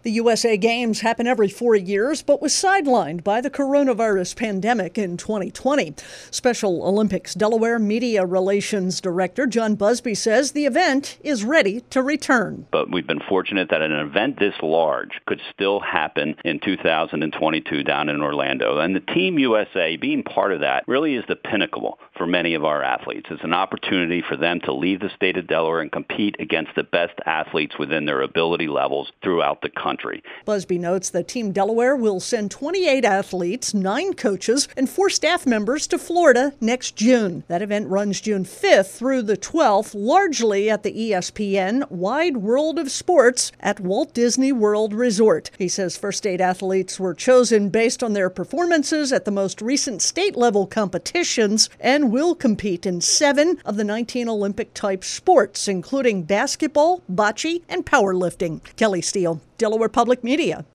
The USA Games happen every 4 years, but was sidelined by the coronavirus pandemic in 2020. Special Olympics Delaware Media Relations Director John Busby says the event is ready to return. But we've been fortunate that an event this large could still happen in 2022 down in Orlando. And the Team USA, being part of that, really is the pinnacle for many of our athletes. It's an opportunity for them to leave the state of Delaware and compete against the best athletes within their ability levels throughout the country. Busby notes that Team Delaware will send 28 athletes, 9 coaches, and 4 staff members to Florida next June. That event runs June 5th through the 12th, largely at the ESPN Wide World of Sports at Walt Disney World Resort. He says first 8 athletes were chosen based on their performances at the most recent state-level competitions and will compete in 7 of the 19 Olympic-type sports, including basketball, bocce, and powerlifting. Kelly Steele, Delaware Public Media.